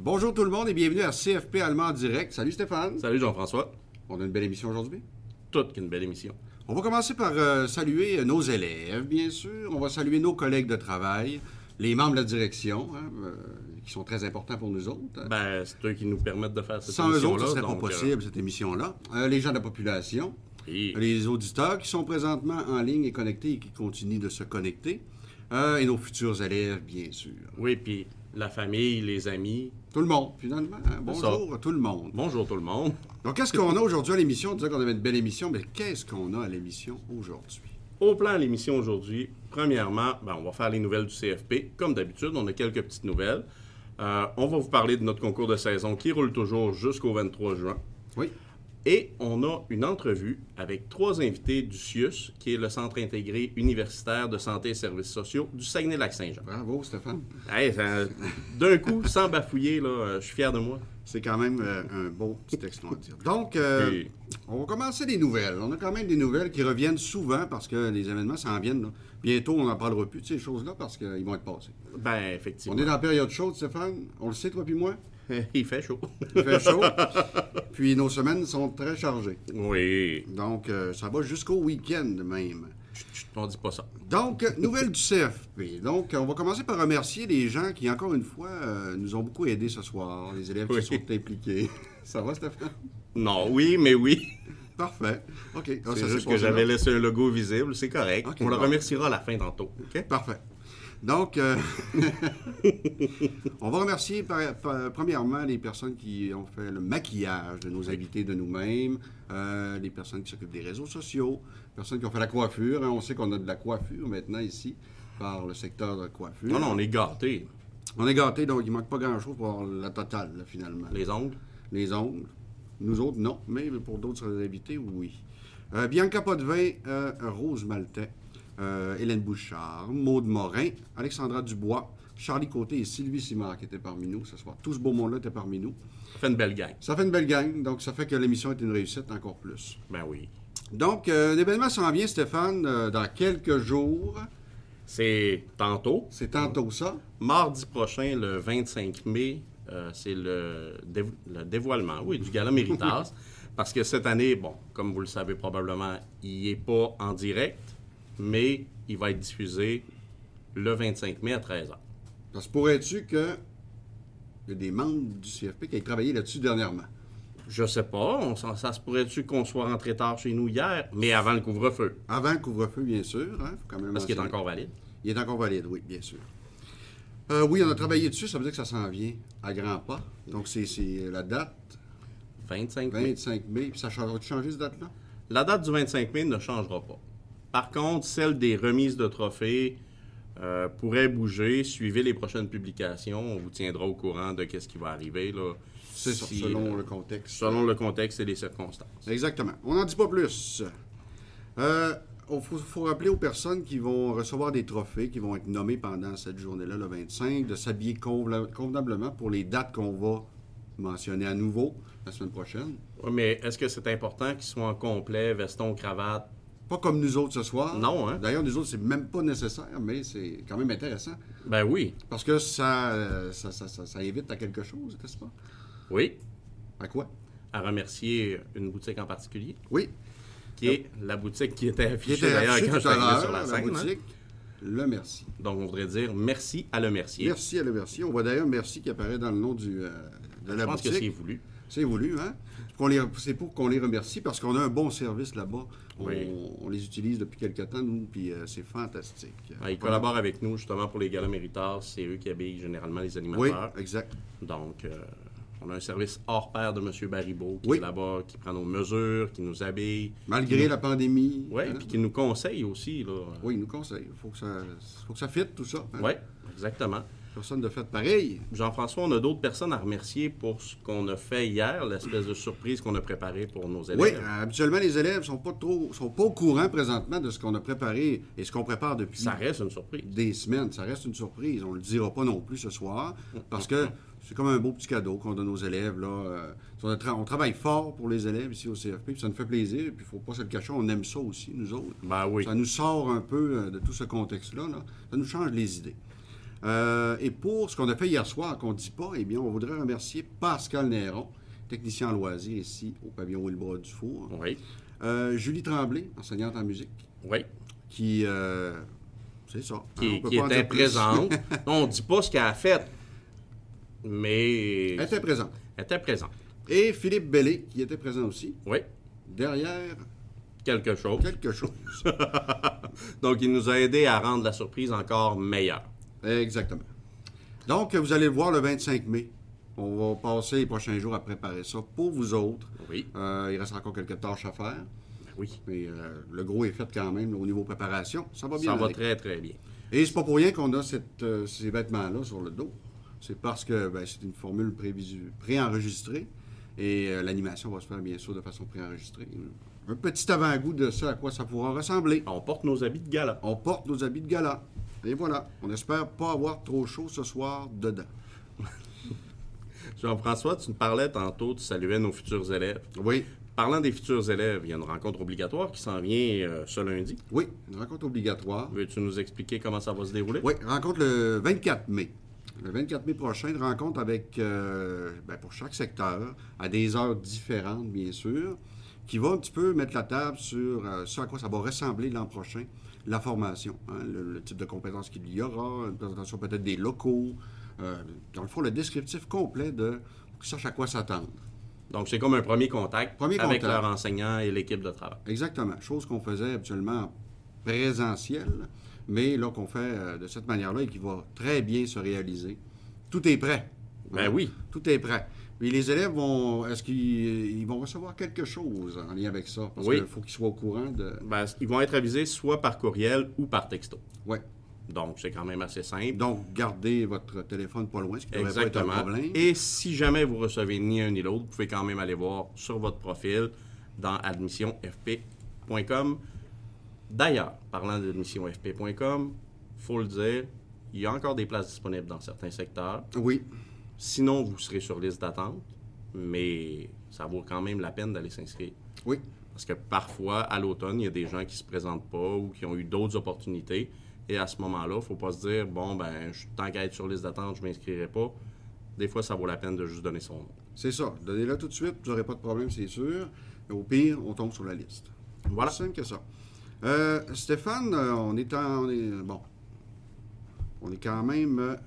Bonjour tout le monde et bienvenue à CFP Allemand en direct. Salut Stéphane. Salut Jean-François. On a une belle émission aujourd'hui. Toute qu'une belle émission. On va commencer par saluer nos élèves, bien sûr. On va saluer nos collègues de travail, les membres de la direction, qui sont très importants pour nous autres. Ben, c'est eux qui nous permettent de faire cette Sans eux autres, ce émission-là. serait pas possible, cette émission-là. Les gens de la population, les auditeurs qui sont présentement en ligne et connectés et qui continuent de se connecter, et nos futurs élèves, bien sûr. Oui, puis la famille, les amis. Tout le monde, finalement. Hein? Bonjour à tout le monde. Bonjour tout le monde. Donc, qu'est-ce qu'on a aujourd'hui à l'émission? On disait qu'on avait une belle émission, mais qu'est-ce qu'on a à l'émission aujourd'hui? Au plan de l'émission aujourd'hui, premièrement, on va faire les nouvelles du CFP. Comme d'habitude, on a quelques petites nouvelles. On va vous parler de notre concours de saison qui roule toujours jusqu'au 23 juin. Oui. Et on a une entrevue avec 3 invités du CIUS, qui est le Centre intégré universitaire de santé et services sociaux du Saguenay-Lac-Saint-Jean. Bravo, Stéphane. Hey, d'un coup, sans bafouiller, là, je suis fier de moi. C'est quand même un beau petit texte, on va dire. Donc, on va commencer les nouvelles. On a quand même des nouvelles qui reviennent souvent parce que les événements s'en viennent. Là. Bientôt, on n'en parlera plus de ces choses-là parce qu'ils vont être passés. Ben, effectivement. On est dans la période chaude, Stéphane. On le sait, toi puis moi. Il fait chaud. Il fait chaud. Puis nos semaines sont très chargées. Oui. Donc, ça va jusqu'au week-end même. On dit pas ça. Donc, nouvelle du CFP. Donc, on va commencer par remercier les gens qui, encore une fois, nous ont beaucoup aidés ce soir, les élèves qui sont impliqués. Ça va, Stéphane? Non, oui, mais oui. Parfait. OK. C'est juste que j'avais laissé un logo visible, c'est correct. Okay, on le remerciera à la fin tantôt. Okay? Parfait. Donc, on va remercier premièrement les personnes qui ont fait le maquillage de nos invités, de nous-mêmes, les personnes qui s'occupent des réseaux sociaux, les personnes qui ont fait la coiffure. Hein. On sait qu'on a de la coiffure maintenant ici, par le secteur de la coiffure. Non, on est gâtés. On est gâtés, donc il ne manque pas grand-chose pour avoir la totale, là, finalement. Les ongles? Les ongles. Nous autres, non, mais pour d'autres invités, oui. Bianca Potvin, Rose Maltais, Hélène Bouchard, Maude Morin, Alexandra Dubois, Charlie Côté et Sylvie Simard qui étaient parmi nous ce soir. Tout ce beau monde-là était parmi nous. Ça fait une belle gang. Ça fait une belle gang, donc ça fait que l'émission est une réussite encore plus. Ben oui. Donc, l'événement s'en vient, Stéphane, dans quelques jours. C'est tantôt. C'est tantôt ça. Mardi prochain, le 25 mai, c'est le dévoilement, du Gala Méritas. Parce que cette année, bon, comme vous le savez probablement, il n'est pas en direct, mais il va être diffusé le 25 mai à 13h. Parce que pourrais-tu qu'il y a des membres du CFP qui aient travaillé là-dessus dernièrement? Je sais pas. Ça se pourrait-tu qu'on soit rentré tard chez nous hier, mais avant le couvre-feu? Avant le couvre-feu, bien sûr. Hein, faut quand même parce qu'il est encore valide. Il est encore valide, oui, bien sûr. Oui, on a travaillé dessus. Ça veut dire que ça s'en vient à grands pas. Donc, c'est la date. 25 mai. 25 mai. Puis ça va changer, cette date-là? La date du 25 mai ne changera pas. Par contre, celle des remises de trophées pourrait bouger. Suivez les prochaines publications. On vous tiendra au courant de ce qui va arriver. Là, c'est ça, selon le contexte. Selon le contexte et les circonstances. Exactement. On n'en dit pas plus. Il faut rappeler aux personnes qui vont recevoir des trophées, qui vont être nommées pendant cette journée-là, le 25, de s'habiller convenablement pour les dates qu'on va mentionner à nouveau la semaine prochaine. Oui, mais est-ce que c'est important qu'ils soient en complet, veston, cravate? Pas comme nous autres ce soir. Non, hein? D'ailleurs, nous autres, c'est même pas nécessaire, mais c'est quand même intéressant. Ben oui. Parce que ça évite à quelque chose, n'est-ce pas? Oui. À quoi? À remercier une boutique en particulier. Oui. Qui est la boutique qui était affichée d'ailleurs quand je arrivé sur la scène. La boutique, Le Merci. Donc, on voudrait dire merci à Le Mercier. Merci à Le Mercier. On voit d'ailleurs Merci qui apparaît dans le nom de la boutique. Je pense que c'est voulu. C'est voulu, hein? C'est pour qu'on les remercie parce qu'on a un bon service là-bas. On les utilise depuis quelques temps, nous, puis c'est fantastique. Ils collaborent avec nous, justement, pour les galas Méritas. C'est eux qui habillent généralement les animateurs. Oui, exact. Donc, on a un service hors pair de M. Baribeau qui est là-bas, qui prend nos mesures, qui nous habille. Malgré la pandémie. Oui, puis qui nous conseille aussi. Là. Oui, il nous conseille. Il faut que ça fitte, tout ça. Hein? Oui, exactement. Personne ne fait pareil. Jean-François, on a d'autres personnes à remercier pour ce qu'on a fait hier, l'espèce de surprise qu'on a préparée pour nos élèves. Oui, habituellement, les élèves sont pas au courant présentement de ce qu'on a préparé et ce qu'on prépare depuis. Ça reste une surprise. Des semaines. Ça reste une surprise. On ne le dira pas non plus ce soir parce que c'est comme un beau petit cadeau qu'on donne aux élèves. Là. On travaille fort pour les élèves ici au CFP, puis ça nous fait plaisir. Puis il ne faut pas se le cacher, on aime ça aussi, nous autres. Ben oui. Ça nous sort un peu de tout ce contexte-là. Là. Ça nous change les idées. Et pour ce qu'on a fait hier soir, qu'on ne dit pas, eh bien, on voudrait remercier Pascal Néron, technicien en loisirs ici au pavillon Willebras-Dufour. Oui. Julie Tremblay, enseignante en musique, Oui. qui... c'est ça. Qui était présente. On ne dit pas ce qu'elle a fait, mais... Elle était présente. Elle était présente. Et Philippe Bellé, qui était présent aussi, Oui. derrière Quelque chose. quelque chose. Donc, il nous a aidé à rendre la surprise encore meilleure. Exactement. Donc, vous allez le voir le 25 mai. On va passer les prochains jours à préparer ça pour vous autres. Oui. Il reste encore quelques tâches à faire. Oui. Mais le gros est fait quand même au niveau préparation. Ça va bien Ça va aller. très, très bien. Et c'est pas pour rien qu'on a ces vêtements-là sur le dos. C'est parce que c'est une formule préenregistrée. Et l'animation va se faire, bien sûr, de façon préenregistrée. Un petit avant-goût de ça, à quoi ça pourra ressembler. On porte nos habits de gala. On porte nos habits de gala. Et voilà. On espère pas avoir trop chaud ce soir dedans. Jean-François, tu nous parlais tantôt, tu saluais nos futurs élèves. Oui. Parlant des futurs élèves, il y a une rencontre obligatoire qui s'en vient ce lundi. Oui, une rencontre obligatoire. Veux-tu nous expliquer comment ça va se dérouler? Oui, rencontre le 24 mai. Le 24 mai prochain, une rencontre avec, pour chaque secteur, à des heures différentes, bien sûr, qui va un petit peu mettre la table sur ce à quoi ça va ressembler l'an prochain, la formation, hein, le type de compétences qu'il y aura, une présentation peut-être des locaux, dans le fond, le descriptif complet de pour qu'ils sachent à quoi s'attendre. Donc, c'est comme un premier contact avec contact. leur enseignant et l'équipe de travail. Exactement. Chose qu'on faisait habituellement en présentiel, mais là, qu'on fait de cette manière-là et qui va très bien se réaliser. Tout est prêt. Ben oui. Tout est prêt. Mais les élèves est-ce qu'ils vont recevoir quelque chose en lien avec ça? Parce Oui. qu'il faut qu'ils soient au courant de... Ben, ils vont être avisés soit par courriel ou par texto. Oui. Donc, c'est quand même assez simple. Donc, gardez votre téléphone pas loin, ce qui ne devrait pas être un Exactement. problème. Et si jamais vous recevez ni un ni l'autre, vous pouvez quand même aller voir sur votre profil dans admissionfp.com. D'ailleurs, parlant d'admissionfp.com, il faut le dire, il y a encore des places disponibles dans certains secteurs. Oui. Sinon, vous serez sur liste d'attente, mais ça vaut quand même la peine d'aller s'inscrire. Oui. Parce que parfois, à l'automne, il y a des gens qui ne se présentent pas ou qui ont eu d'autres opportunités. Et à ce moment-là, il ne faut pas se dire, tant qu'à être sur liste d'attente, je ne m'inscrirai pas. Des fois, ça vaut la peine de juste donner son nom. C'est ça. Donnez-le tout de suite, vous n'aurez pas de problème, c'est sûr. Mais au pire, on tombe sur la liste. Voilà. C'est simple que ça. Stéphane, on est quand même...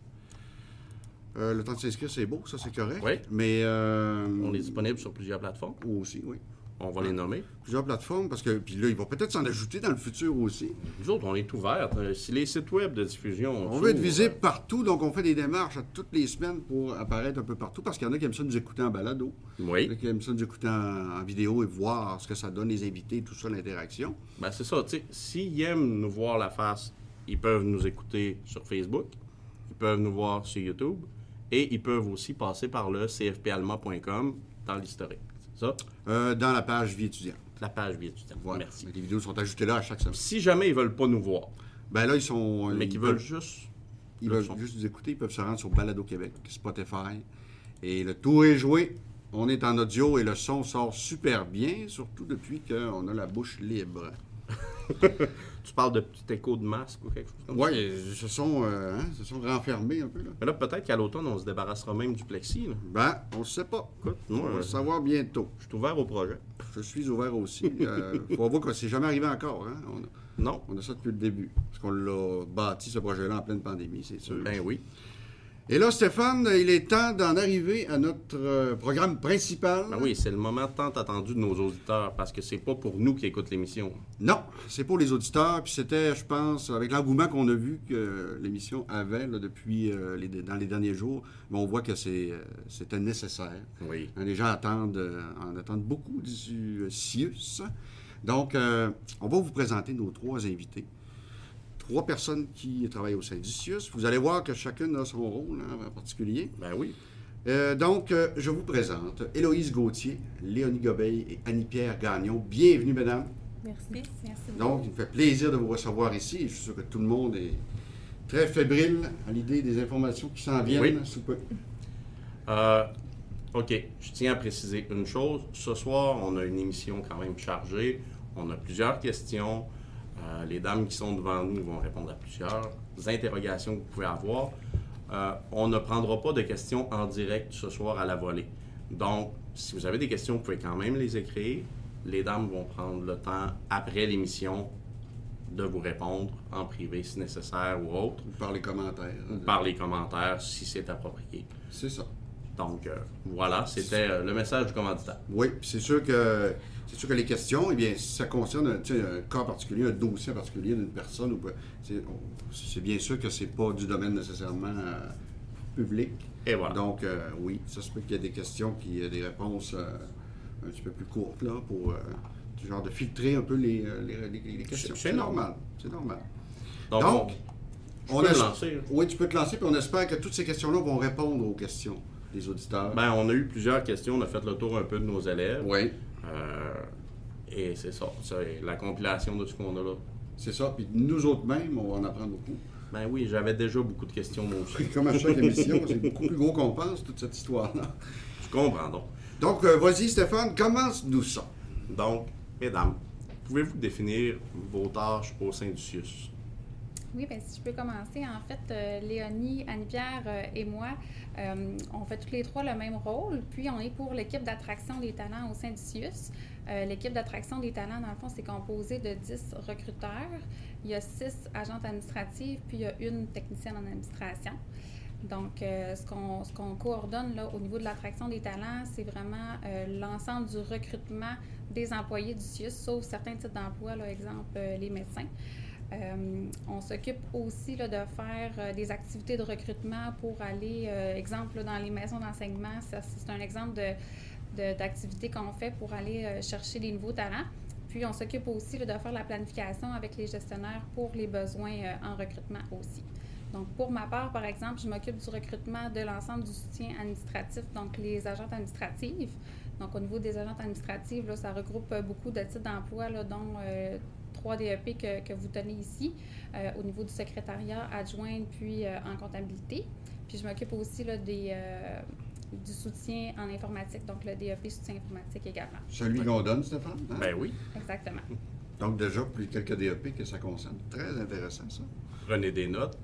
le temps de s'inscrire, c'est beau, ça, c'est correct. Oui. Mais... On est disponible sur plusieurs plateformes. Aussi, oui. On va les nommer. Plusieurs plateformes, parce que... Puis là, ils vont peut-être s'en ajouter dans le futur aussi. Nous autres, on est ouverts. Si les sites web de diffusion... On veut être visible partout, donc on fait des démarches toutes les semaines pour apparaître un peu partout, parce qu'il y en a qui aiment ça nous écouter en balado. Oui. Il y en a qui aiment ça nous écouter en vidéo et voir ce que ça donne, les invités, tout ça, l'interaction. Ben, c'est ça. Tu sais, s'ils aiment nous voir la face, ils peuvent nous écouter sur Facebook, ils peuvent nous voir sur YouTube, et ils peuvent aussi passer par le cfpalma.com dans l'historique. C'est ça? Dans la page Vie étudiante. La page Vie étudiante. Voilà. Merci. Les vidéos sont ajoutées là à chaque semaine. Si jamais ils veulent pas nous voir, Ben là, ils sont... mais qu'ils veulent juste... Ils le veulent son. juste nous écouter, ils peuvent se rendre sur Balado Québec, Spotify. Et le tour est joué. On est en audio et le son sort super bien, surtout depuis qu'on a la bouche libre. Tu parles de petit écho de masque ou quelque chose comme ça? Oui, ils se sont renfermés un peu. Là. Mais là, peut-être qu'à l'automne, on se débarrassera même du plexi. Là. Ben, on ne sait pas. Écoute, On moi, va le savoir bientôt. je suis ouvert au projet. Je suis ouvert aussi. Faut avouer que c'est jamais arrivé encore. Hein? Non? On a ça depuis le début. Parce qu'on l'a bâti, ce projet-là, en pleine pandémie, c'est sûr. Ben oui. Et là, Stéphane, il est temps d'en arriver à notre programme principal. Ben oui, c'est le moment tant attendu de nos auditeurs parce que c'est pas pour nous qui écoutent l'émission. Non, c'est pour les auditeurs. Puis c'était, je pense, avec l'engouement qu'on a vu que l'émission avait là, depuis dans les derniers jours, mais on voit que c'était nécessaire. Oui. Hein, les gens en attendent beaucoup du CIUS. Donc, on va vous présenter nos 3 invités. 3 personnes qui travaillent au sein du CIUS. Vous allez voir que chacune a son rôle en particulier. Ben oui. Donc, je vous présente Héloïse Gauthier, Léonie Gobeil et Annie-Pierre Gagnon. Bienvenue, mesdames. Merci. Merci. Donc, il me fait plaisir de vous recevoir ici. Je suis sûr que tout le monde est très fébrile à l'idée des informations qui s'en viennent Oui. sous peu. OK, je tiens à préciser une chose. Ce soir, on a une émission quand même chargée. On a plusieurs questions. Les dames qui sont devant nous vont répondre à plusieurs interrogations que vous pouvez avoir. On ne prendra pas de questions en direct ce soir à la volée. Donc, si vous avez des questions, vous pouvez quand même les écrire. Les dames vont prendre le temps, après l'émission, de vous répondre en privé si nécessaire ou autre. Ou par les commentaires. Ou par les commentaires si c'est approprié. C'est ça. Donc, voilà, c'était le message du commanditaire. Oui, c'est sûr que les questions, eh bien, si ça concerne un cas particulier, un dossier particulier d'une personne, c'est bien sûr que c'est pas du domaine nécessairement public. Et voilà. Donc, oui, ça se peut qu'il y ait des questions, des réponses un petit peu plus courtes, là, pour genre de filtrer un peu les questions. C'est normal. C'est normal. Donc, on peut lancer. Oui, tu peux te lancer, puis on espère que toutes ces questions-là vont répondre aux questions des auditeurs. Ben, on a eu plusieurs questions, on a fait le tour un peu de nos élèves. Oui. Et c'est ça, c'est la compilation de ce qu'on a là. C'est ça, puis nous autres mêmes, on va en apprendre beaucoup. Ben oui, j'avais déjà beaucoup de questions moi aussi. Comme à chaque émission, c'est beaucoup plus gros qu'on pense, toute cette histoire-là. Je comprends donc. Donc, vas-y Stéphane, commence-nous ça. Donc, mesdames, pouvez-vous définir vos tâches au sein du CIUS? Oui, bien, si je peux commencer. En fait, Léonie, Annie-Pierre et moi, on fait toutes les trois le même rôle. Puis, on est pour l'équipe d'attraction des talents au sein du CIUS. L'équipe d'attraction des talents, dans le fond, c'est composé de 10 recruteurs. Il y a 6 agentes administratives, puis il y a une technicienne en administration. Donc, ce qu'on coordonne là, au niveau de l'attraction des talents, c'est vraiment l'ensemble du recrutement des employés du CIUS, sauf certains types d'emplois, là, exemple les médecins. On s'occupe aussi là, de faire des activités de recrutement pour aller, exemple, là, dans les maisons d'enseignement. C'est un exemple d'activités qu'on fait pour aller chercher des nouveaux talents. Puis, on s'occupe aussi là, de faire la planification avec les gestionnaires pour les besoins en recrutement aussi. Donc, pour ma part, par exemple, je m'occupe du recrutement de l'ensemble du soutien administratif, donc les agentes administratives. Donc, au niveau des agentes administratives, là, ça regroupe beaucoup de types d'emplois, là, dont 3 DEP que vous tenez ici, au niveau du secrétariat, adjointe, puis en comptabilité. Puis, je m'occupe aussi là, du soutien en informatique, donc le DEP soutien informatique également. Celui qu'on donne, Stéphane? Hein? Ben oui. Exactement. Donc, déjà, plus quelques DEP que ça concerne. Très intéressant, ça. Prenez des notes.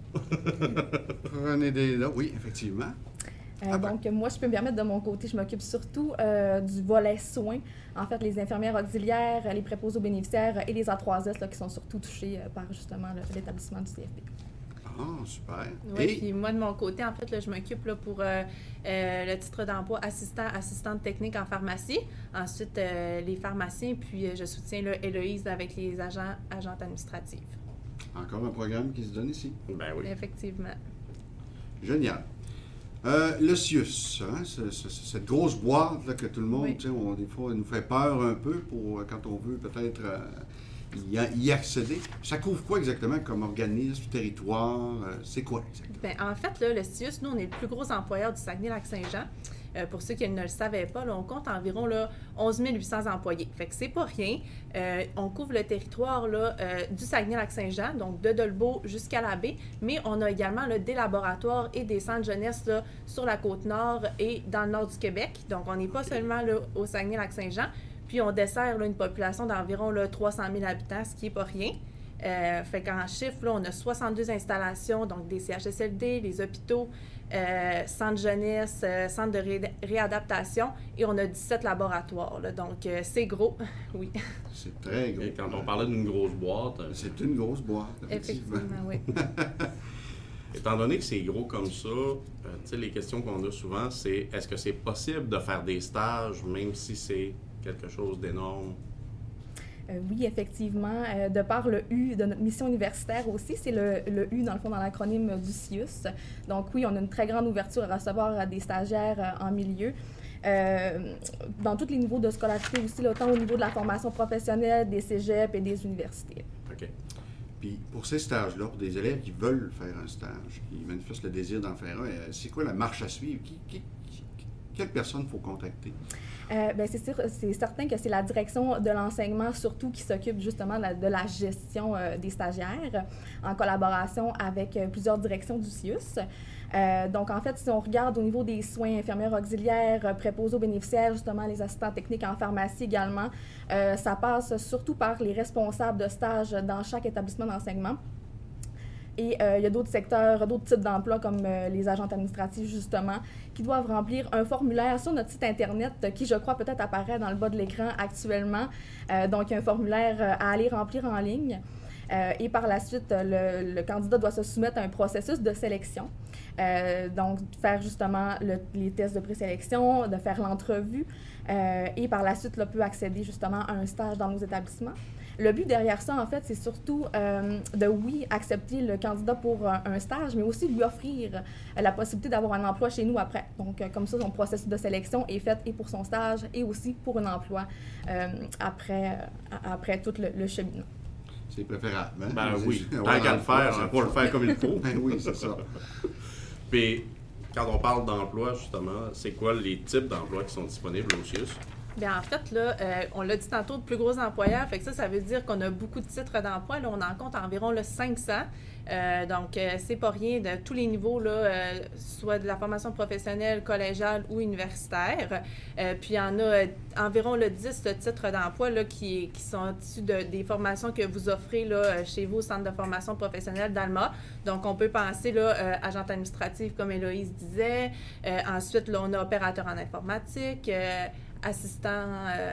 Prenez des notes, oui, effectivement. Donc, moi, je peux me permettre de mon côté, je m'occupe surtout du volet soins. En fait, les infirmières auxiliaires, les préposés aux bénéficiaires et les A3S là, qui sont surtout touchés par justement l'établissement du CFP. Ah, super. Oui, puis moi, de mon côté, en fait, là, je m'occupe là, pour le titre d'emploi assistante technique en pharmacie. Ensuite, les pharmaciens, puis je soutiens là, Héloïse avec les agentes administratives. Encore un programme qui se donne ici. Ben oui. Effectivement. Génial. Le CIUS, hein, cette grosse boîte là, que tout le monde, Oui. Des fois, nous fait peur un peu pour quand on veut peut-être y accéder. Ça couvre quoi exactement comme organisme, territoire? C'est quoi exactement? Bien, en fait, là, le CIUS, nous, on est le plus gros employeur du Saguenay-Lac-Saint-Jean. Pour ceux qui ne le savaient pas, là, on compte environ là, 11 800 employés. Fait que c'est pas rien. On couvre le territoire là, du Saguenay-Lac-Saint-Jean, donc de Dolbeau jusqu'à la baie, mais on a également là, des laboratoires et des centres jeunesse là, sur la Côte-Nord et dans le nord du Québec. Donc, on n'est pas seulement là, au Saguenay-Lac-Saint-Jean, puis on dessert là, une population d'environ là, 300 000 habitants, ce qui n'est pas rien. Fait qu'en chiffre, là, on a 62 installations, donc des CHSLD, les hôpitaux, centres jeunesse, centres de réadaptation, et on a 17 laboratoires. Là, donc, c'est gros, oui. C'est très gros. Et quand on parlait d'une grosse boîte, C'est une grosse boîte, effectivement. Effectivement, oui. étant donné que c'est gros comme ça, tu sais, les questions qu'on a souvent, c'est est-ce que c'est possible de faire des stages, même si c'est quelque chose d'énorme? Oui, effectivement. De par le U de notre mission universitaire aussi, c'est le U, dans le fond, dans l'acronyme du CIUS. Donc oui, on a une très grande ouverture à recevoir des stagiaires en milieu. Dans tous les niveaux de scolarité aussi, là, autant au niveau de la formation professionnelle, des cégeps et des universités. OK. Puis pour ces stages-là, pour des élèves qui veulent faire un stage, qui manifestent le désir d'en faire un, c'est quoi la marche à suivre? quelle personne il faut contacter? C'est certain que c'est la direction de l'enseignement surtout qui s'occupe justement de la gestion des stagiaires en collaboration avec plusieurs directions du CIUS. Donc, en fait, si on regarde au niveau des soins, infirmières auxiliaires, préposés aux bénéficiaires, justement les assistants techniques en pharmacie également, ça passe surtout par les responsables de stage dans chaque établissement d'enseignement. Et il y a d'autres secteurs, d'autres types d'emplois comme les agentes administratives, justement, qui doivent remplir un formulaire sur notre site Internet qui, je crois, peut-être apparaît dans le bas de l'écran actuellement. Donc, un formulaire à aller remplir en ligne. Et par la suite, le candidat doit se soumettre à un processus de sélection. Donc, faire justement les tests de présélection, de faire l'entrevue. Et par la suite, peut accéder justement à un stage dans nos établissements. Le but derrière ça, en fait, c'est surtout de, accepter le candidat pour un stage, mais aussi lui offrir la possibilité d'avoir un emploi chez nous après. Donc, comme ça, son processus de sélection est fait et pour son stage et aussi pour un emploi après tout le cheminement. C'est préférable. Hein? Ben oui, tant qu'à le faire, pour le faire comme il faut. Ben oui, c'est ça. Puis, quand on parle d'emploi, justement, c'est quoi les types d'emplois qui sont disponibles au CIUS? Bien, en fait, là, on l'a dit tantôt, de plus gros employeurs. Fait que ça veut dire qu'on a beaucoup de titres d'emploi. Là, on en compte environ 500. Donc, c'est pas rien de tous les niveaux, là, soit de la formation professionnelle, collégiale ou universitaire. Puis, il y en a environ 10 titres d'emploi là, qui sont issus des formations que vous offrez là, chez vous au Centre de formation professionnelle d'Alma. Donc, on peut penser là, agente administrative, comme Héloïse disait. Ensuite, là, on a opérateur en informatique, assistant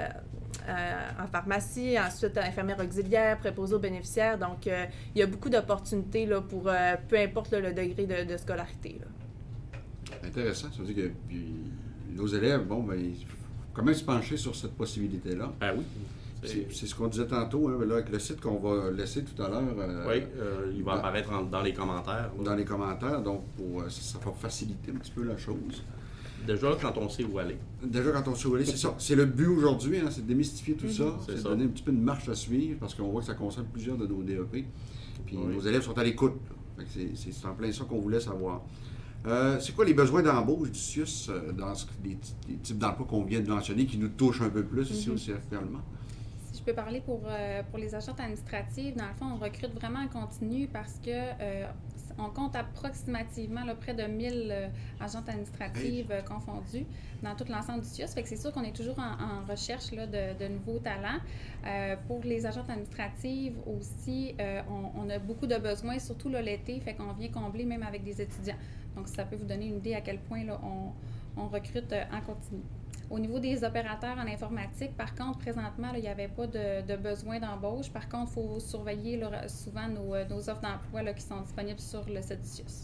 en pharmacie, ensuite infirmière auxiliaire, préposé aux bénéficiaires. Donc, il y a beaucoup d'opportunités là, pour peu importe là, le degré de scolarité. Là. Intéressant. Ça veut dire que nos élèves, il faut quand même se pencher sur cette possibilité-là. Ah oui. C'est ce qu'on disait tantôt, hein, là, avec le site qu'on va laisser tout à l'heure. Oui, il va apparaître dans les commentaires. Dans les commentaires, donc ça va faciliter un petit peu la chose. Déjà, quand on sait où aller. C'est ça. C'est le but aujourd'hui, hein, c'est de démystifier tout ça. C'est de ça. donner un petit peu une marche à suivre parce qu'on voit que ça concerne plusieurs de nos DEP. Puis nos élèves sont à l'écoute. C'est en plein ça qu'on voulait savoir. C'est quoi les besoins d'embauche du CIUS dans les types d'emplois qu'on vient de mentionner qui nous touchent un peu plus ici au CF finalement? Si je peux parler pour les agentes administratives, dans le fond, on recrute vraiment en continu parce que on compte approximativement là, près de 1000 agentes administratives confondues dans tout l'ensemble du CIUS. Fait que c'est sûr qu'on est toujours en recherche là, de nouveaux talents. Pour les agentes administratives aussi, on a beaucoup de besoins, surtout là, l'été, fait qu'on vient combler même avec des étudiants. Donc, ça peut vous donner une idée à quel point là, on recrute en continu. Au niveau des opérateurs en informatique, par contre, présentement, là, il n'y avait pas de besoin d'embauche. Par contre, il faut surveiller là, souvent nos offres d'emploi là, qui sont disponibles sur le site du CIUS.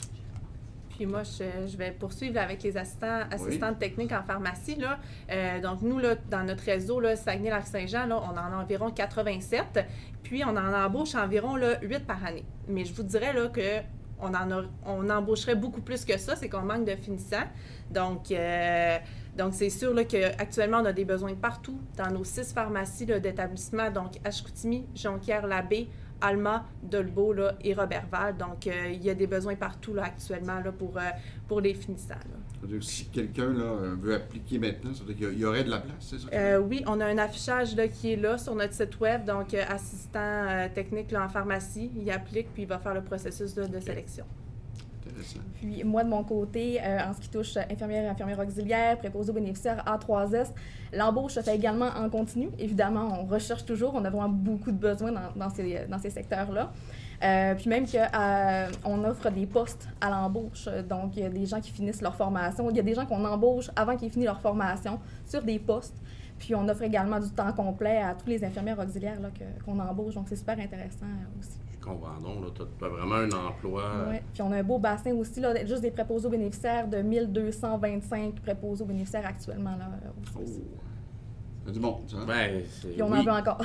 Puis moi, je vais poursuivre avec les assistantes techniques en pharmacie. Là. Donc, nous, là, dans notre réseau, là, Saguenay-Lac-Saint-Jean, là, on en a environ 87. Puis, on en embauche environ là, 8 par année. Mais je vous dirais là, que on embaucherait beaucoup plus que ça, c'est qu'on manque de finissants. Donc, c'est sûr là, qu'actuellement, on a des besoins partout dans nos 6 pharmacies là, d'établissement, donc Ashkoutimi, Jonquière-Labbé, Alma, Dolbeau là, et Roberval. Donc, il y a des besoins partout là, actuellement là, pour les finissants. Là. C'est-à-dire que si quelqu'un là, veut appliquer maintenant, ça veut dire qu'il y aurait de la place, c'est ça? Oui, on a un affichage là, qui est là sur notre site web. Donc, assistant technique là, en pharmacie, il applique puis il va faire le processus là, de sélection. Intéressant. Puis moi, de mon côté, en ce qui touche infirmière auxiliaire, préposé aux bénéficiaires A3S, l'embauche se fait également en continu. Évidemment, on recherche toujours, on a vraiment beaucoup de besoins dans ces secteurs-là. Puis même qu'on offre des postes à l'embauche. Donc, il y a des gens qui finissent leur formation. Il y a des gens qu'on embauche avant qu'ils finissent leur formation sur des postes. Puis on offre également du temps complet à tous les infirmières auxiliaires là, qu'on embauche. Donc, c'est super intéressant aussi. Je comprends donc, tu as vraiment un emploi. Oui, puis on a un beau bassin aussi, là, juste des préposés aux bénéficiaires, de 1225 préposés aux bénéficiaires actuellement. Là, aussi. C'est du monde, ça. Puis on en veut encore.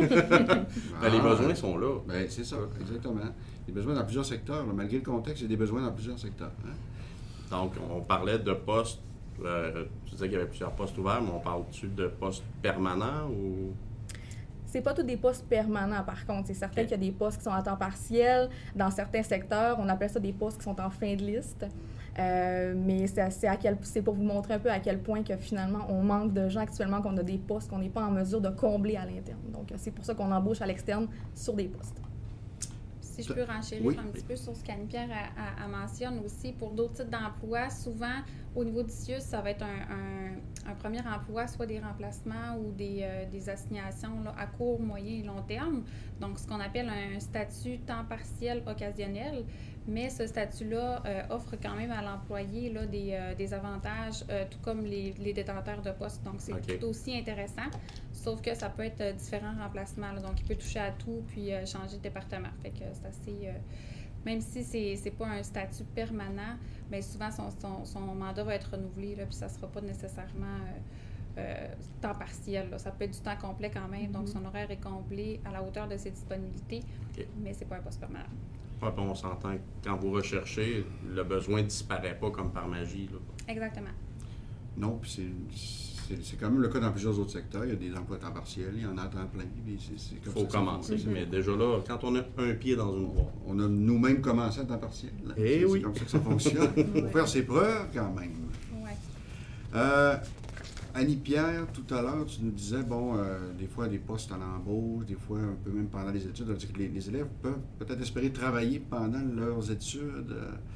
Les besoins sont là. C'est ça, exactement. Les besoins dans plusieurs secteurs. Là, malgré le contexte, il y a des besoins dans plusieurs secteurs. Hein? Donc, on parlait de postes. Tu disais qu'il y avait plusieurs postes ouverts, mais on parle-tu de postes permanents ou... C'est pas tous des postes permanents, par contre. C'est certain OK. qu'il y a des postes qui sont à temps partiel. Dans certains secteurs, on appelle ça des postes qui sont en fin de liste. Mais c'est pour vous montrer un peu à quel point que finalement, on manque de gens actuellement, qu'on a des postes qu'on n'est pas en mesure de combler à l'interne. Donc, c'est pour ça qu'on embauche à l'externe sur des postes. Si je peux renchérir Oui. un petit peu sur ce qu'Annie-Pierre elle mentionne aussi, pour d'autres types d'emplois, souvent, au niveau du CIUS, ça va être un premier emploi, soit des remplacements ou des assignations là, à court, moyen et long terme. Donc, ce qu'on appelle un statut temps partiel occasionnel. Mais ce statut-là offre quand même à l'employé là, des avantages, tout comme les détenteurs de poste. Donc, c'est OK. tout aussi intéressant, sauf que ça peut être différents remplacements. Là. Donc, il peut toucher à tout puis changer de département. Fait que c'est assez... même si c'est pas un statut permanent, mais souvent, son mandat va être renouvelé, là, puis ça sera pas nécessairement temps partiel. Là. Ça peut être du temps complet quand même. Donc, son horaire est comblé à la hauteur de ses disponibilités, OK. mais c'est pas un poste permanent. Ouais, puis on s'entend que quand vous recherchez, le besoin ne disparaît pas comme par magie. Là. Exactement. Non, puis c'est quand même le cas dans plusieurs autres secteurs. Il y a des emplois à temps partiel, il y en a à temps plein. Puis c'est Il comme faut ça que ça commencer. fonctionne. Mais déjà là, quand on a un pied dans une boîte, On a nous-mêmes commencé à temps partiel. Là. Eh C'est oui. comme ça que ça fonctionne. Il faut faire ses preuves quand même. Ouais. Annie-Pierre, tout à l'heure, tu nous disais, des fois des postes à l'embauche, des fois un peu même pendant les études. C'est-à-dire que les élèves peuvent peut-être espérer travailler pendant leurs études.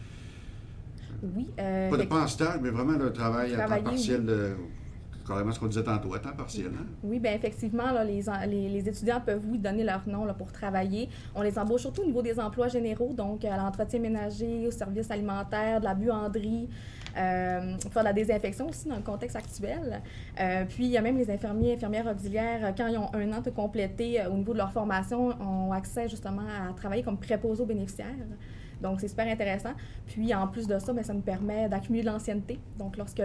Oui. Pas en stage, mais vraiment le travail à temps Travailler, partiel, carrément ce qu'on disait tantôt, à temps partiel. Hein? Oui, bien effectivement, là, les étudiants peuvent, oui, donner leur nom là, pour travailler. On les embauche surtout au niveau des emplois généraux, donc à l'entretien ménager, au service alimentaire, de la buanderie, faire de la désinfection aussi dans le contexte actuel. Puis, il y a même les infirmières auxiliaires, quand ils ont un an de complété au niveau de leur formation, ont accès justement à travailler comme préposés aux bénéficiaires. Donc, c'est super intéressant. Puis, en plus de ça, bien, ça nous permet d'accumuler de l'ancienneté. Donc, lorsque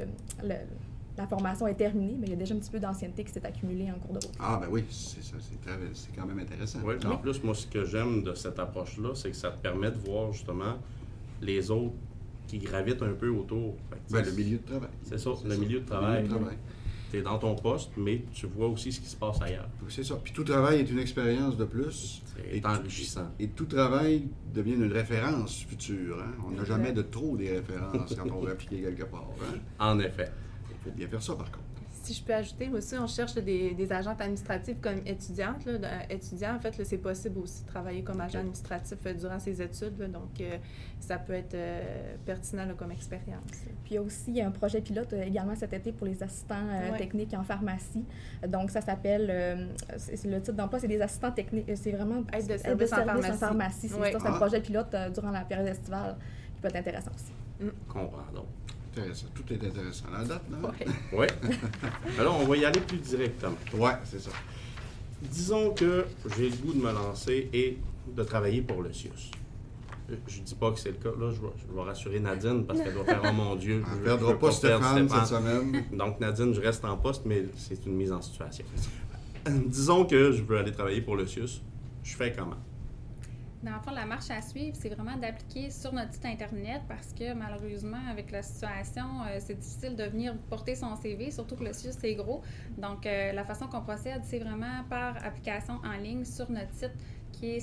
la formation est terminée, mais il y a déjà un petit peu d'ancienneté qui s'est accumulée en cours de route. Ah, ben oui, c'est ça, c'est quand même intéressant. oui, en plus, moi, ce que j'aime de cette approche-là, c'est que ça te permet de voir justement les autres qui gravitent un peu autour. Fait que, Ben, le milieu de travail. C'est ça, le milieu de travail. Le milieu de travail. Tu es dans ton poste, mais tu vois aussi ce qui se passe ailleurs. C'est ça. Puis tout travail est une expérience de plus. C'est enrichissant. Et tout travail devient une référence future. Hein? On n'a jamais de trop des références quand on veut appliquer quelque part. Hein? En effet. Il faut bien faire ça, par contre. Si je peux ajouter, moi aussi, on cherche des agentes administratives comme étudiantes. Étudiants, en fait, là, c'est possible aussi de travailler comme agent administratif durant ses études. Là, donc, ça peut être pertinent là, comme expérience. Puis il y a aussi un projet pilote également cet été pour les assistants techniques en pharmacie. Donc, ça s'appelle, le titre d'emploi, c'est des assistants techniques, c'est vraiment Aide de service service en pharmacie. C'est Oui. ça, c'est un projet pilote durant la période estivale qui peut être intéressant aussi. Comprends donc. Intéressant. Tout est intéressant. La date, non? Ouais. Oui. Alors, on va y aller plus directement. Ouais, c'est ça. Disons que j'ai le goût de me lancer et de travailler pour le CIUS. Je dis pas que c'est le cas. Là, je vais rassurer Nadine parce qu'elle doit faire « Oh mon Dieu! » On ne je perdra veux pas perdre Stéphane cette semaine. Donc, Nadine, je reste en poste, mais c'est une mise en situation. Disons que je veux aller travailler pour le CIUS. Je fais comment? Dans le fond, la marche à suivre, c'est vraiment d'appliquer sur notre site Internet parce que malheureusement, avec la situation, c'est difficile de venir porter son CV, surtout que le CIUS, c'est gros. Donc, la façon qu'on procède, c'est vraiment par application en ligne sur notre site qui est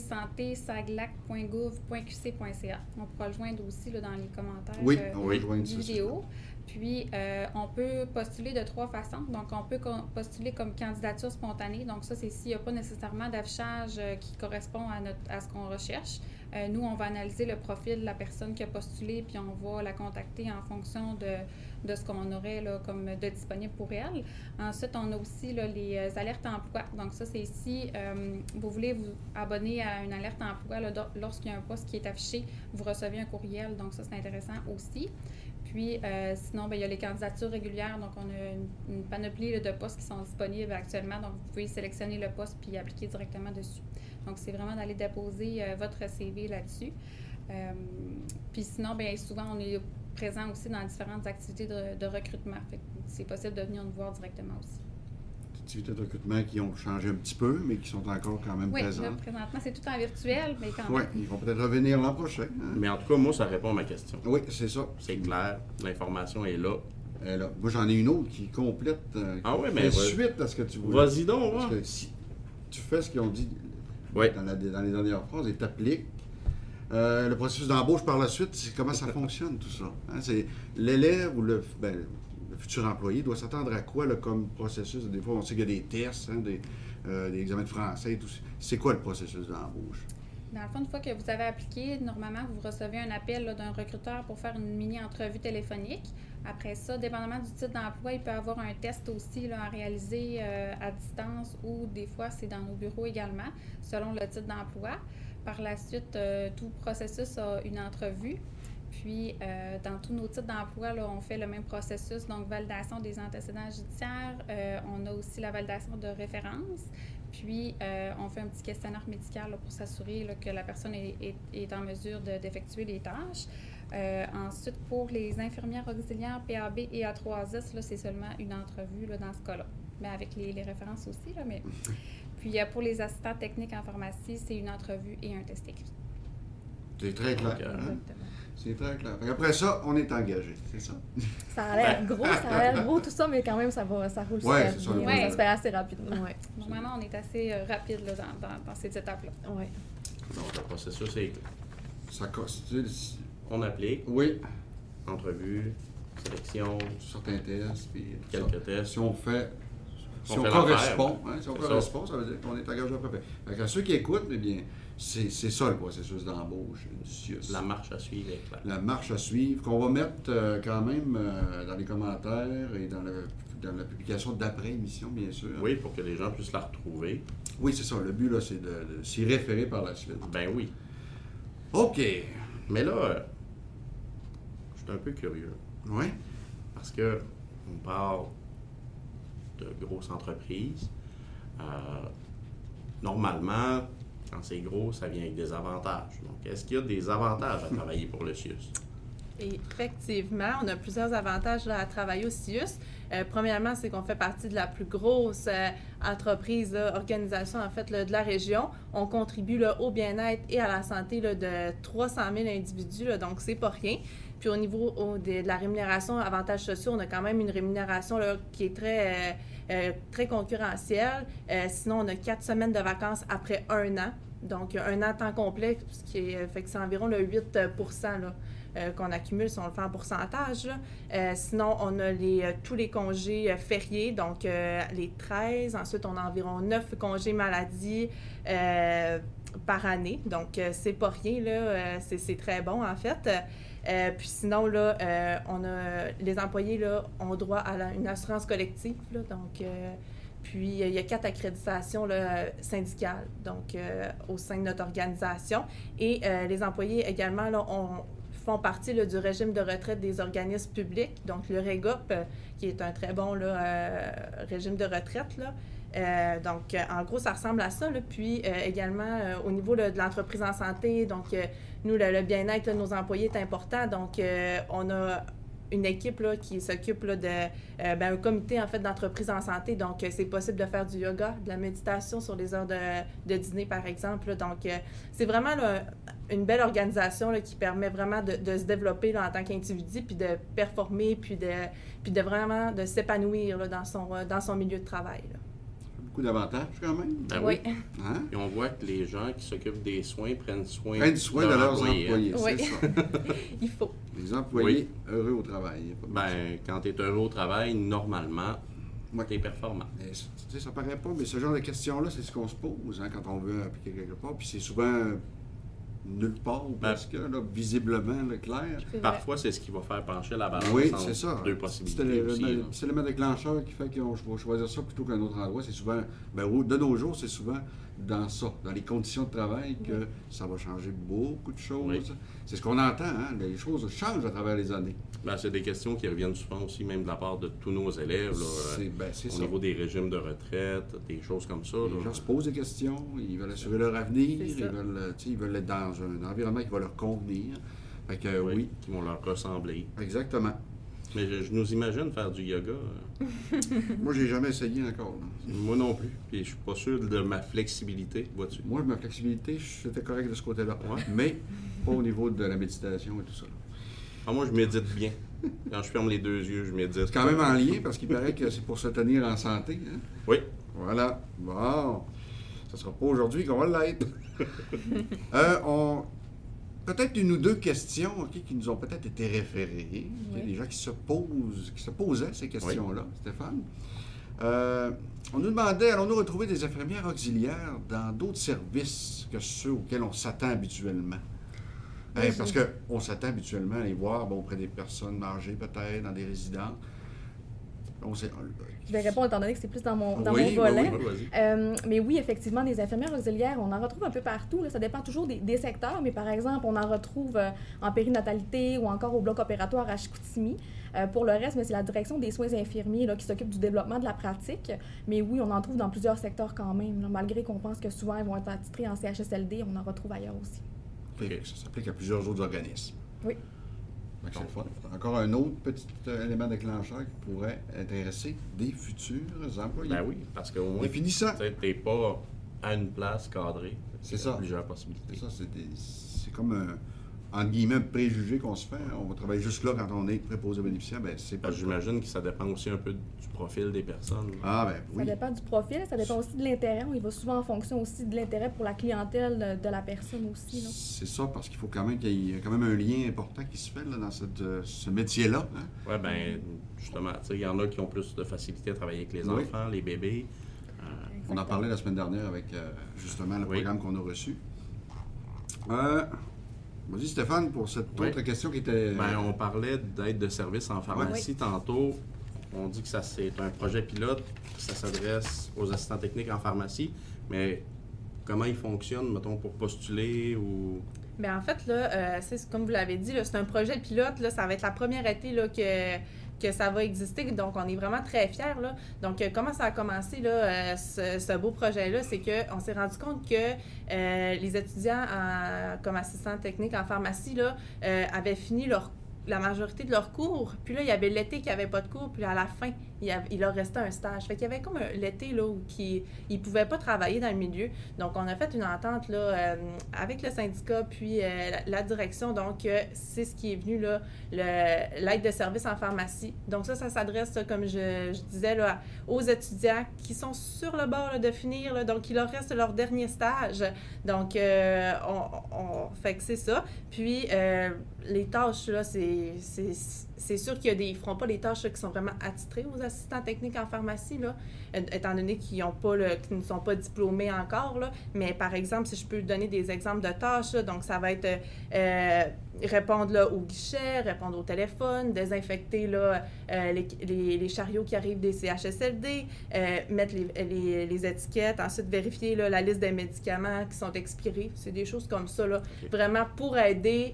santé-saglac.gouv.qc.ca. On pourra le joindre aussi là, dans les commentaires Oui, on va joindre du ça. vidéo. Puis, on peut postuler de 3 façons. Donc, on peut postuler comme candidature spontanée. Donc, ça, c'est s'il n'y a pas nécessairement d'affichage qui correspond à ce qu'on recherche. Nous, on va analyser le profil de la personne qui a postulé, puis on va la contacter en fonction de ce qu'on aurait là, comme de disponible pour elle. Ensuite, on a aussi là, les alertes emploi. Donc, ça, c'est si vous voulez vous abonner à une alerte emploi, là, lorsqu'il y a un poste qui est affiché, vous recevez un courriel. Donc, ça, c'est intéressant aussi. Puis, sinon, bien, il y a les candidatures régulières. Donc, on a une panoplie là, de postes qui sont disponibles actuellement. Donc, vous pouvez sélectionner le poste puis appliquer directement dessus. Donc, c'est vraiment d'aller déposer votre CV là-dessus. Puis sinon, bien, souvent, on est présent aussi dans différentes activités de recrutement. Fait que c'est possible de venir nous voir directement aussi. Des activités de recrutement qui ont changé un petit peu, mais qui sont encore quand même Oui, là, présentes. présentement, c'est tout en virtuel, mais quand Oui, même. ils vont peut-être revenir l'an prochain. Hein? Mais en tout cas, moi, ça répond à ma question. Oui, c'est ça. C'est clair, l'information est là. Là, moi, j'en ai une autre qui complète, Ah ouais, qui mais fait vas-y. suite à ce que tu voulais. Vas-y donc, Parce hein. que tu fais ce qu'ils ont dit Oui. dans les dernières phrases et t'appliques. Le processus d'embauche par la suite, c'est comment ça fonctionne tout ça. Hein? C'est l'élève ou le futur employé doit s'attendre à quoi là, comme processus? Des fois, on sait qu'il y a des tests, hein, des examens de français et tout. C'est quoi le processus d'embauche? Dans le fond, une fois que vous avez appliqué, normalement, vous recevez un appel là, d'un recruteur pour faire une mini-entrevue téléphonique. Après ça, dépendamment du titre d'emploi, il peut y avoir un test aussi là, à réaliser à distance ou des fois, c'est dans nos bureaux également, selon le titre d'emploi. Par la suite, tout processus a une entrevue. Puis, dans tous nos titres d'emploi, là, on fait le même processus, donc validation des antécédents judiciaires. On a aussi la validation de référence. Puis, on fait un petit questionnaire médical là, pour s'assurer là, que la personne est en mesure d'effectuer les tâches. Ensuite, pour les infirmières auxiliaires PAB et A3S, là, c'est seulement une entrevue là, dans ce cas-là. Mais avec les références aussi. Là, mais... Puis, pour les assistants techniques en pharmacie, c'est une entrevue et un test écrit. C'est très clair. Donc, Hein? C'est très clair. Après ça, on est engagé, c'est ça? Ça a l'air gros tout ça, mais quand même, ça roule Ouais, super c'est ça, bien. ouais. Ça se fait assez rapidement. Ouais. Normalement, on est assez rapide là, dans ces étapes-là. Ouais. Donc, le processus est... Ça constitue... On applique, Oui, entrevue, sélection, certains tests, puis quelques tests. si on fait... Si On on fait correspond, l'affaire, hein, si on c'est correspond, ça veut dire qu'on est engagé après. Fait que à ceux qui écoutent, eh bien, c'est ça le processus d'embauche du CIUS. La marche à suivre est claire. La marche à suivre, qu'on va mettre quand même dans les commentaires et dans la publication d'après-émission, bien sûr. Oui, pour que les gens puissent la retrouver. Oui, c'est ça. Le but, là, c'est de s'y référer par la suite. Ben oui. OK. Mais là, je suis un peu curieux. Oui. Parce que on parle de grosses entreprises. Normalement, quand c'est gros, ça vient avec des avantages. Donc, est-ce qu'il y a des avantages à travailler pour le CIUS? Et effectivement, on a plusieurs avantages là, à travailler au CIUS. Premièrement, c'est qu'on fait partie de la plus grosse entreprise, là, organisation en fait là, de la région. On contribue là, au bien-être et à la santé là, de 300 000 individus, là, donc c'est pas rien. Puis au niveau de la rémunération, avantages sociaux, on a quand même une rémunération là, qui est très concurrentielle. Sinon, on a 4 semaines de vacances après 1 an. Donc, 1 an temps complet, ce qui fait que c'est environ le 8 là, qu'on accumule si on le fait en pourcentage. Sinon, on a tous les congés fériés, donc les 13. Ensuite, on a environ 9 congés maladie par année. Donc, c'est pas rien, là. C'est très bon, en fait. Puis sinon, là, les employés là, ont droit à une assurance collective. Là, donc, puis, il y a 4 accréditations là, syndicales donc, au sein de notre organisation. Et les employés également là, font partie là, du régime de retraite des organismes publics, donc le REGOP, qui est un très bon là, régime de retraite. Là. Donc, en gros, ça ressemble à ça. Là. Puis, également, au niveau là, de l'entreprise en santé, donc, nous, le bien-être de nos employés est important. Donc, on a une équipe là, qui s'occupe là, un comité en fait d'entreprise en santé. Donc, c'est possible de faire du yoga, de la méditation sur les heures de dîner, par exemple. Là. Donc, c'est vraiment là, une belle organisation là, qui permet vraiment de se développer là, en tant qu'individu, puis de performer, puis de vraiment de s'épanouir là, dans son milieu de travail. Là. Beaucoup d'avantages quand même. Ben Oui. Hein? Et on voit que les gens qui s'occupent des soins prennent soin De leurs employés, Oui. c'est ça. Il faut. Les employés heureux au travail. Ben, quand tu es heureux au travail, normalement, Ouais. tu es performant. Mais, tu sais, ça paraît pas, mais ce genre de questions-là, c'est ce qu'on se pose hein, quand on veut appliquer quelque part. Puis c'est souvent nulle part ou presque, là, visiblement là, clair. Parfois, c'est ce qui va faire pencher la balance Oui, entre c'est ça. deux C'est possibilités aussi. là. l'élément déclencheur qui fait qu'on va choisir ça plutôt qu'un autre endroit. C'est souvent, de nos jours, c'est souvent dans ça, dans les conditions de travail, que ça va changer beaucoup de choses. Oui. C'est ce qu'on entend, hein? Les choses changent à travers les années. Ben, c'est des questions qui reviennent souvent aussi, même de la part de tous nos élèves, là, C'est au ça. niveau des régimes de retraite, des choses comme ça. Les là. gens se posent des questions, ils veulent assurer leur avenir, C'est ça. ils veulent être dans un environnement qui va leur convenir. Fait que oui, Qui vont leur ressembler. exactement. Mais je nous imagine faire du yoga. Moi, j'ai jamais essayé encore. là. Moi non plus. Puis je suis pas sûr de ma flexibilité, vois-tu. Moi, ma flexibilité, j'étais correct de ce côté-là. Ouais. Mais pas au niveau de la méditation et tout ça. Ah, moi, je médite bien. Quand je ferme les 2 yeux, je médite. C'est quand même en lien parce qu'il paraît que c'est pour se tenir en santé. Hein? Oui. Voilà. Bon. Ce ne sera pas aujourd'hui qu'on va l'être. Peut-être une ou deux questions qui nous ont peut-être été référées. Oui. Des gens qui se posaient ces questions-là, Stéphane. On nous demandait, allons-nous retrouver des infirmières auxiliaires dans d'autres services que ceux auxquels on s'attend habituellement? Parce qu'on s'attend habituellement à les voir auprès des personnes âgées, peut-être, dans des résidences. Je vais répondre étant donné que c'est plus dans mon Oui, volet. vas-y. Mais oui, effectivement, des infirmières auxiliaires, on en retrouve un peu partout. Là. Ça dépend toujours des secteurs, mais par exemple, on en retrouve en périnatalité ou encore au bloc opératoire à Chicoutimi. Pour le reste, c'est la direction des soins infirmiers là, qui s'occupe du développement de la pratique. Mais oui, on en trouve dans plusieurs secteurs quand même, là, malgré qu'on pense que souvent, ils vont être attitrés en CHSLD, on en retrouve ailleurs aussi. Okay. Ça s'applique à plusieurs autres organismes. Oui. C'est le fun. Encore un autre petit élément déclencheur qui pourrait intéresser des futurs employés. Ben oui, parce qu'au moins, Définissant. tu n'es pas à une place cadrée. C'est Il y a ça. plusieurs possibilités. C'est ça, c'est comme entre guillemets, un préjugé qu'on se fait. On va travailler juste là quand on est préposé aux bénéficiaires. Ben, c'est pas J'imagine que ça dépend aussi un peu du profil des personnes. Ah, ben oui. Ça dépend du profil, ça dépend aussi de l'intérêt. Il va souvent en fonction aussi de l'intérêt pour la clientèle de la personne aussi. Là. C'est ça, parce qu'il faut quand même qu'il y ait quand même un lien important qui se fait là, dans ce métier-là. Hein? Oui, bien, justement, il y en a qui ont plus de facilité à travailler avec les enfants, les bébés. On en parlait la semaine dernière avec justement le programme qu'on a reçu. Vas-y Stéphane, pour cette autre question qui était... On parlait d'aide de service en pharmacie tantôt. On dit que ça c'est un projet pilote, ça s'adresse aux assistants techniques en pharmacie, mais comment il fonctionne, mettons, pour postuler ou... Bien, en fait, là, comme vous l'avez dit, là, c'est un projet pilote. Là, ça va être la première été là, que ça va exister. Donc, on est vraiment très fiers. Là. Donc, comment ça a commencé, là, ce beau projet-là? C'est qu'on s'est rendu compte que les étudiants comme assistants techniques en pharmacie là, avaient fini la majorité de leurs cours. Puis là, il y avait l'été qui n'avait pas de cours. Puis à la fin, il leur restait un stage. Fait qu'il y avait comme l'été là, où ils ne pouvaient pas travailler dans le milieu. Donc, on a fait une entente là, avec le syndicat puis la direction. Donc, c'est ce qui est venu, là, l'aide de service en pharmacie. Donc, ça s'adresse, comme je disais, là, aux étudiants qui sont sur le bord là, de finir. Là, donc, il leur reste leur dernier stage. Donc, fait que c'est ça. Puis, les tâches, là, c'est sûr qu'ils ne feront pas les tâches là, qui sont vraiment attitrées aux assistants techniques en pharmacie, là, étant donné qu'ils ne sont pas diplômés encore. Là. Mais par exemple, si je peux donner des exemples de tâches, là, donc ça va être répondre là, au guichet, répondre au téléphone, désinfecter là, les chariots qui arrivent des CHSLD, mettre les étiquettes, ensuite vérifier là, la liste des médicaments qui sont expirés. C'est des choses comme ça, là, vraiment pour aider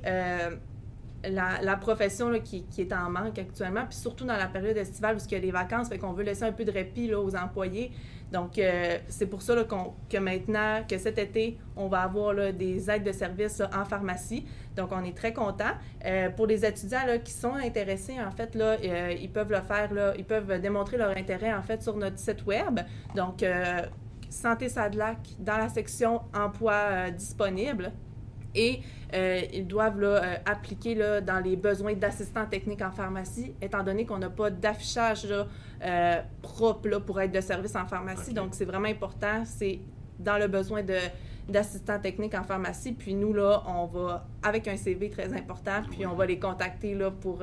la profession là, qui est en manque actuellement, puis surtout dans la période estivale où il y a les vacances, fait qu'on veut laisser un peu de répit là, aux employés. Donc, c'est pour ça là, que maintenant, que cet été, on va avoir là, des aides de service là, en pharmacie. Donc, on est très contents. Pour les étudiants là, qui sont intéressés, en fait, là, ils peuvent le faire, là, ils peuvent démontrer leur intérêt, en fait, sur notre site web. Donc, Santé Sadlac, dans la section Emploi disponible. Et ils doivent là, appliquer là, dans les besoins d'assistants techniques en pharmacie, étant donné qu'on n'a pas d'affichage là, propre là, pour être de service en pharmacie. Donc, c'est vraiment important. C'est dans le besoin d'assistants techniques en pharmacie. Puis nous, là, on va, avec un CV très important, puis on va les contacter là, pour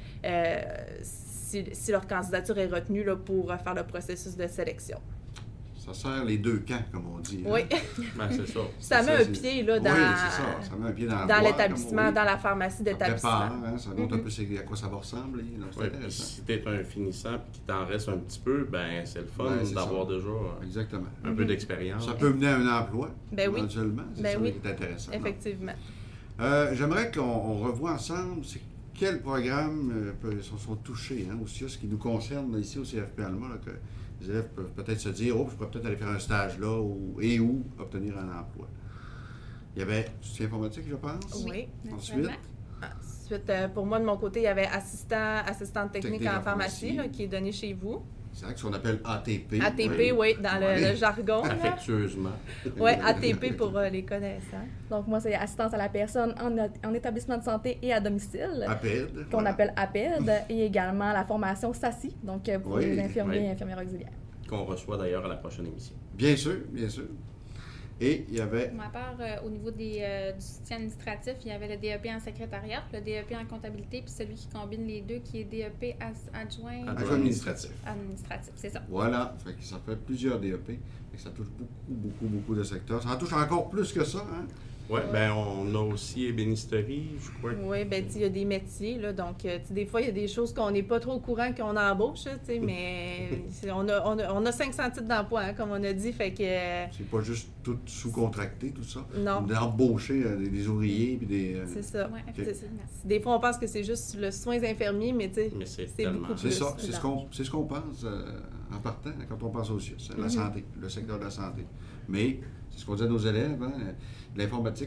si leur candidature est retenue là, pour faire le processus de sélection. Ça sert les deux camps, comme on dit. Oui. Ben, c'est ça. Ça met un pied là, dans, oui, c'est ça. Ça met un pied dans l'établissement, dans la pharmacie d'établissement. Ça prépare, hein, ça montre un peu à quoi ça va ressembler. C'est intéressant. Si tu es un finissant et qu'il t'en reste un petit peu, ben c'est le fun d'avoir déjà un peu d'expérience. Ça peut mener à un emploi, éventuellement. C'est ça qui est intéressant. Effectivement. J'aimerais qu'on revoie ensemble quels programmes sont touchés au CIUS qui nous concernent ici au CFP Alma, là, que les élèves peuvent peut-être se dire « Oh, je pourrais peut-être aller faire un stage là et où obtenir un emploi. » Il y avait soutien informatique, je pense. Oui. Ensuite, pour moi, de mon côté, il y avait assistante technique en pharmacie là, qui est donné chez vous. C'est vrai que ce qu'on appelle ATP. ATP, oui, dans le jargon. Affectueusement. Oui, ATP pour les connaissants. Donc, moi, c'est assistance à la personne en établissement de santé et à domicile. APED. Qu'on appelle APED. Et également la formation SACI, donc pour les infirmiers et infirmières auxiliaires. Qu'on reçoit d'ailleurs à la prochaine émission. Bien sûr, bien sûr. Et il y avait... Pour ma part, au niveau du soutien administratif, il y avait le DEP en secrétariat, le DEP en comptabilité, puis celui qui combine les deux, qui est DEP adjoint Adjoint administratif. administratif, c'est ça. Voilà, ça fait plusieurs DEP. Fait que ça touche beaucoup de secteurs. Ça en touche encore plus que ça, hein? Oui, bien, on a aussi ébénisterie, je crois. Oui, bien, il y a des métiers, là, donc, des fois, il y a des choses qu'on n'est pas trop au courant qu'on embauche, mais on a 500 titres d'emploi, hein, comme on a dit, fait que... C'est pas juste tout sous-contracté, tout ça. Non. D'embaucher des ouvriers puis des... C'est ça. Oui, effectivement. Des fois, on pense que c'est juste le soins infirmiers, mais c'est beaucoup C'est plus. ça, c'est ce qu'on pense en partant quand on pense au CIUS, la santé, le secteur de la santé. Mais, c'est ce qu'on dit à nos élèves, hein, l'informatique,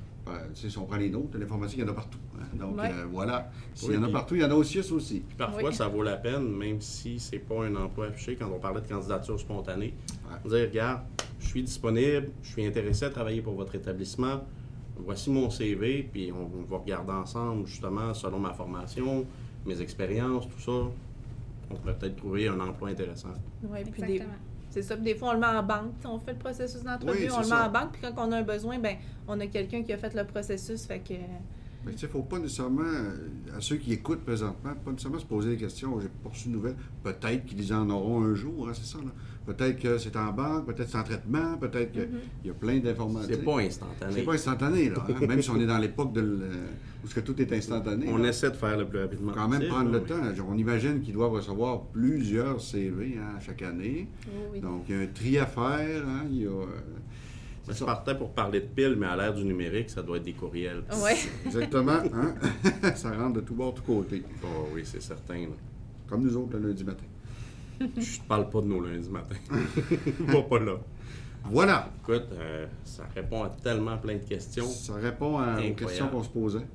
si on prend les notes, l'informatique, il y en a partout. Hein. Donc, voilà, s'il y en a partout, il y en a au CIUS aussi. Puis parfois, ça vaut la peine, même si c'est pas un emploi affiché, quand on parlait de candidature spontanée, dire, regarde, je suis disponible, je suis intéressé à travailler pour votre établissement, voici mon CV, puis on va regarder ensemble, justement, selon ma formation, mes expériences, tout ça, on pourrait peut-être trouver un emploi intéressant. Oui, puis Exactement. c'est ça. Puis des fois, on le met en banque. On fait le processus d'entrevue, on le met en banque. Puis quand on a un besoin, ben on a quelqu'un qui a fait le processus. Fait que... Mais tu sais, il ne faut pas nécessairement, à ceux qui écoutent présentement, pas nécessairement se poser des questions. J'ai pas reçu de nouvelles. Peut-être qu'ils en auront un jour, hein, c'est ça, là. Peut-être que c'est en banque, peut-être que c'est en traitement, peut-être qu'il y a plein d'informations. C'est pas instantané. C'est pas instantané, là. Hein? Même si on est dans l'époque où ce que tout est instantané. On là. essaie de faire le plus rapidement Quand même possible, prendre le mais- temps. On imagine qu'ils doivent recevoir plusieurs CV chaque année. Oui. Donc, il y a un tri à faire. Hein? Il y a, Moi, je partais pour parler de piles, mais à l'ère du numérique, ça doit être des courriels. Oui. Exactement. Hein? Ça rentre de tous bords, de tous côtés. Oh, oui, c'est certain. Là. Comme nous autres le lundi matin. Je te parle pas de nos lundis matin. pas là. Voilà. Écoute, ça répond à tellement plein de questions. Ça répond aux Incroyable. questions qu'on se posait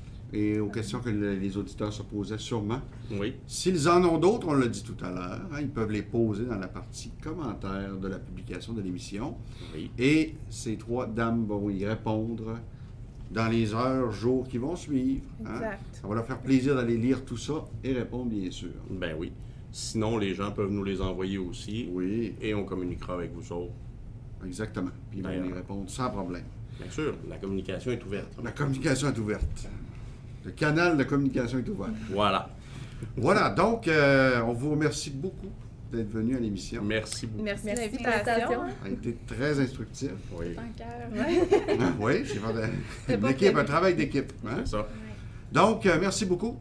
et aux questions que les auditeurs se posaient sûrement. Oui. S'ils en ont d'autres, on l'a dit tout à l'heure, hein, ils peuvent les poser dans la partie commentaires de la publication de l'émission. Oui. Et ces trois dames vont y répondre dans les heures, jours qui vont suivre. Hein. Exact. Ça va leur faire plaisir d'aller lire tout ça et répondre, bien sûr. Ben oui. Sinon, les gens peuvent nous les envoyer aussi. Oui, Et on communiquera avec vous autres. exactement. Puis ils vont D'ailleurs. y répondre sans problème. Bien sûr, la communication est ouverte. La communication est ouverte. Le canal de communication est ouvert. Voilà. Voilà, donc on vous remercie beaucoup d'être venu à l'émission. Merci beaucoup. Merci de Merci de l'invitation. l'invitation. Ça a été très instructif. Oui, Tant cœur. Ah, oui, c'est vraiment une pas équipe, prévu. un travail d'équipe. Hein? c'est ça. Donc, merci beaucoup.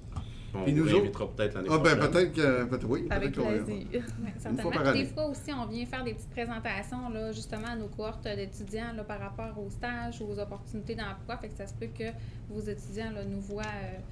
On Puis vous nous invitera peut-être l'année Ah, ben prochaine. peut-être que. Oui, Avec peut-être qu'on- plaisir. Oui, fois certainement. par Puis année. des fois aussi, on vient faire des petites présentations là, justement à nos cohortes d'étudiants là, par rapport aux stages ou aux opportunités d'emploi. Fait que ça se peut que vos étudiants là, nous voient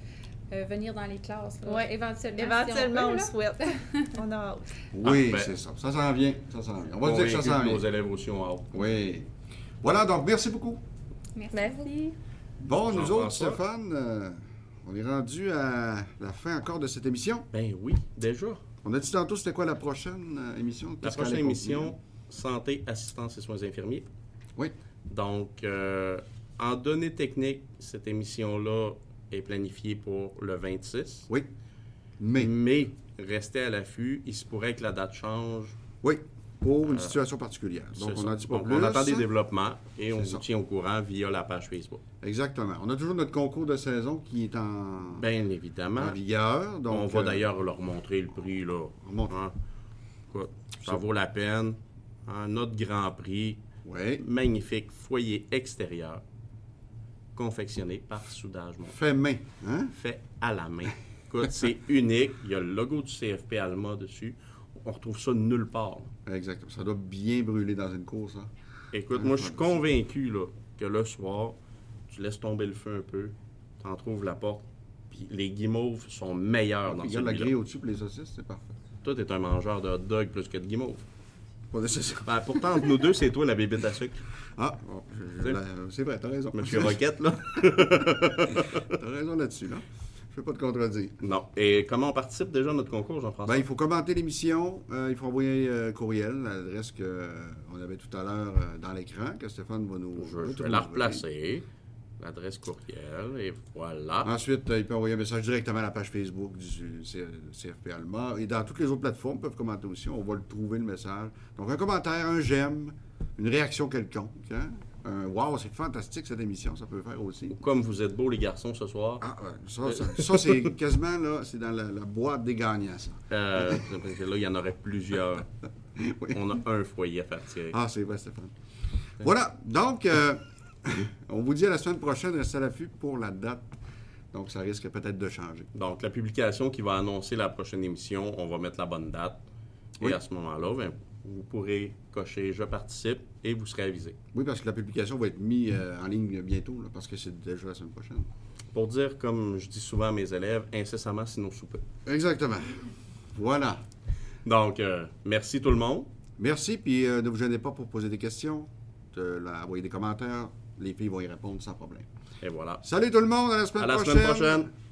venir dans les classes. Là, Ouais. éventuellement. Éventuellement, on le là. souhaite. On a hâte. Oui, Ah, ben. c'est ça. Ça s'en vient. Ça s'en vient. On va dire que ça Convaincu s'en que vient. nos élèves aussi ont hâte. Oui. Voilà, donc merci beaucoup. Merci. Merci. Bon, nous autres, Jean-François. Stéphane, on est rendu à la fin encore de cette émission. Ben oui, déjà. On a dit tantôt c'était quoi la prochaine émission? La Qu'est-ce qu'elle prochaine allait émission, santé, assistance et soins infirmiers. Oui. Donc, en données techniques, cette émission-là est planifiée pour le 26. Oui. Mais, Mais, restez à l'affût. Il se pourrait que la date change. oui, pour une situation particulière. Donc, C'est on ça. n'en dit pas Donc, plus. on attend des développements et on C'est vous ça. tient au courant via la page Facebook. Exactement. On a toujours notre concours de saison qui est en Bien évidemment. vigueur. Donc, On va d'ailleurs leur montrer le prix, là. Remonte. Hein? Écoute, ça Ça- vaut la peine. Hein, notre grand prix, Oui. magnifique foyer extérieur, confectionné par Soudage Montagne. Fait main. Hein? Fait à la main. Écoute, c'est unique. Il y a le logo du CFP Alma dessus. On retrouve ça nulle part. là. Exactement. Ça doit bien brûler dans une course. Hein? Écoute, moi, je suis convaincu là, que le soir, tu laisses tomber le feu un peu, tu en trouves la porte, puis les guimauves sont meilleurs dans Il y a la celui-là. grille au-dessus pour les saucisses, c'est parfait. Toi, t'es un mangeur de hot dog plus que de guimauve. Pas nécessaire. Ben, pourtant, entre nous deux, c'est toi la bébête à sucre. Ah, bon, c'est vrai, t'as raison. Monsieur Roquette, là. T'as raison là-dessus, là. Je peux pas te contredire. Non. Et comment on participe déjà à notre concours, Jean-François? Ben, il faut commenter l'émission, il faut envoyer courriel à l'adresse qu'on avait tout à l'heure dans l'écran, que Stéphane va nous je vais retrouver. la replacer. l'adresse courriel, et voilà. Ensuite, il peut envoyer un message directement à la page Facebook du CFP Alma. Et dans toutes les autres plateformes, ils peuvent commenter aussi. On va le trouver, le message. Donc, un commentaire, un j'aime, une réaction quelconque. Hein? Wow, c'est fantastique cette émission, ça peut faire aussi. Comme vous êtes beaux, les garçons, ce soir. Ah, ça c'est quasiment, là, c'est dans la boîte des gagnants, ça. Là, il y en aurait plusieurs. Oui. On a un foyer à faire tirer. Ah, c'est vrai, Stéphane. Voilà, donc, on vous dit à la semaine prochaine, restez à l'affût pour la date. Donc, ça risque peut-être de changer. Donc, la publication qui va annoncer la prochaine émission, on va mettre la bonne date. Oui. Et à ce moment-là, ben, vous pourrez cocher « Je participe » et vous serez avisé. Oui, parce que la publication va être mise en ligne bientôt, là, parce que c'est déjà la semaine prochaine. Pour dire, comme je dis souvent à mes élèves, incessamment sinon sous peu. Exactement. Voilà. Donc, merci tout le monde. Merci, puis ne vous gênez pas pour poser des questions, envoyer des commentaires. Les filles vont y répondre sans problème. Et voilà. Salut tout le monde, à la semaine À la prochaine. semaine prochaine.